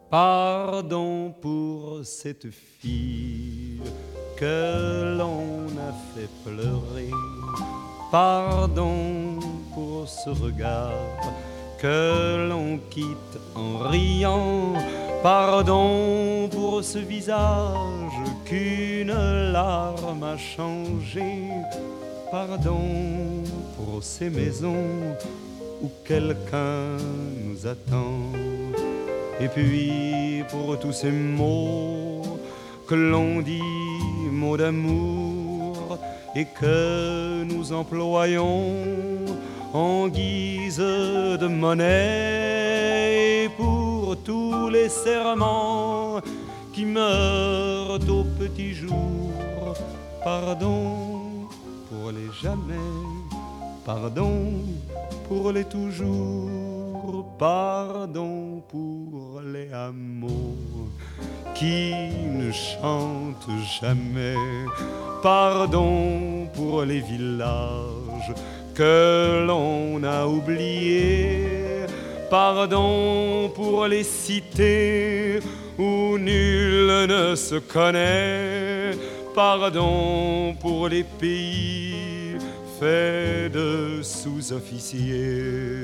Pardon pour cette fille que l'on a fait pleurer. Pardon pour ce regard que l'on quitte en riant. Pardon pour ce visage qu'une larme a changé. Pardon pour ces maisons où quelqu'un nous attend. Et puis pour tous ces mots que l'on dit, mots d'amour, et que nous employons en guise de monnaie. Et pour tous les serments qui meurent au petit jour. Pardon pour les jamais, pardon pour les toujours, pardon pour les hameaux qui ne chantent jamais, pardon pour les villages que l'on a oubliés, pardon pour les cités où nul ne se connaît, pardon pour les pays faits de sous-officiers.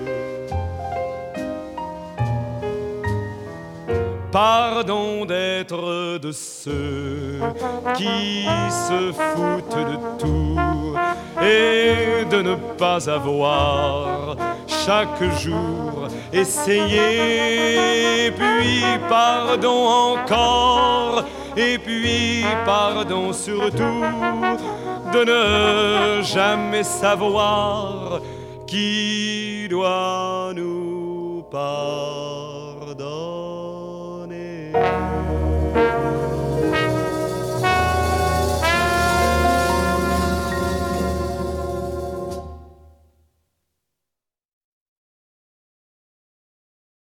Pardon d'être de ceux qui se foutent de tout et de ne pas avoir chaque jour essayé. Et puis pardon encore, et puis pardon surtout de ne jamais savoir qui doit nous pardonner.